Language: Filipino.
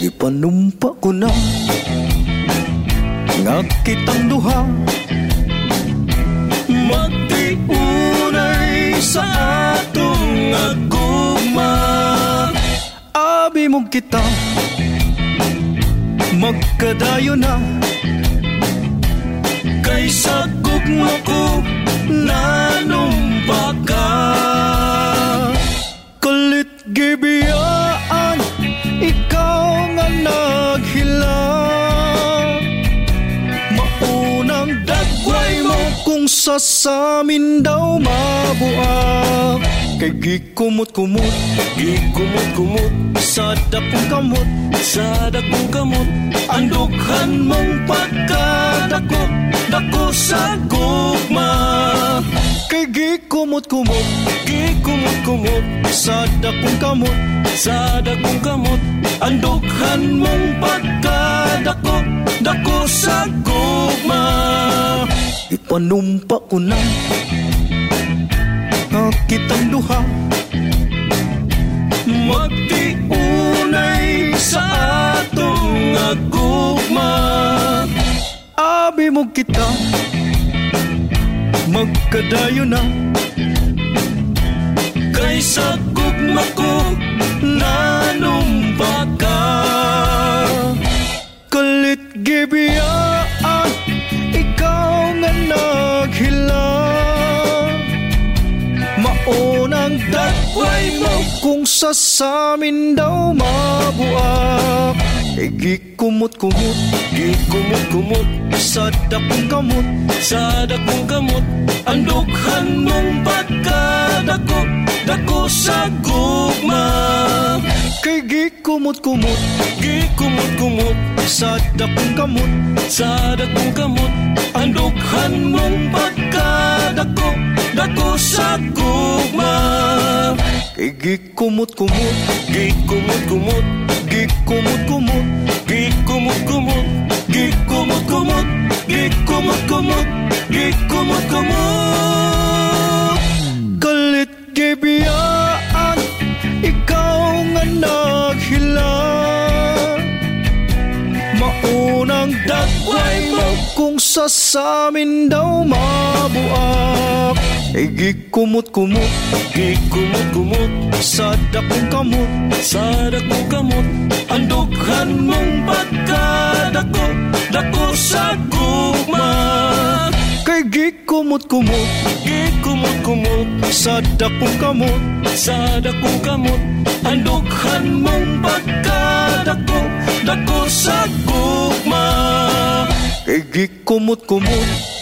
Ipanumpa ko na nga kitang duha, magtiunay sa atong aguma. Abi mo kita magkadayo na, kaysa gugma ko nanumpa ka. Kalit gibiyaan, ikaw nga naghilang, maunang dagway mo kung sasamin daw mabuak. Kay gikumot-kumot, gikumot-kumot sa dakong kamot, sa dakong kamot, andukhan mong pagkadako, dako sa gugma. Kay gikumot-kumot, gikumot-kumot sa dakong kamot, sa dakong kamot, andukhan mong pagkadako, dako sa gugma. Ipanumpa ko na kitang duha, magtiunay sa atong agugma. Abi mo kita magkadayo na, kaysa gugma ko nanumpa ka. Kalit gibiyaan, ikaw nga naghilang, maunang dakway mo kung sasamin daw mabuak. E gikumot-kumot, gikumot-kumot sa dakong kamot, sa dakong kamot, andukhan mong pagkadako, dako sa gugma. Kay gikumot-kumot, gikumot-kumot sa dakong kamot, sa dakong kamot, andukhan mong pagkadako, dako sa gugma. Kay gikumot-kumot, gikumot-kumot, gikumot-kumot, gikumot-kumot, gikumot-kumot, gikumot-kumot, gikumot-kumot. Kalit gibiyaan, ikaw nga naghilang, maunang dagway mo kung sasamin daw mabuak. E gikumot-kumot, gikumot-kumot sa dakong kamot, sa dakong kamot, andukhan mong pagkadako, dako sa gugma. Kay gikumot-kumot, gikumot-kumot sa dakong kamot, sa dakong kamot, andukhan mong pagkadako, dako sa gugma. Kay gikumot-kumot,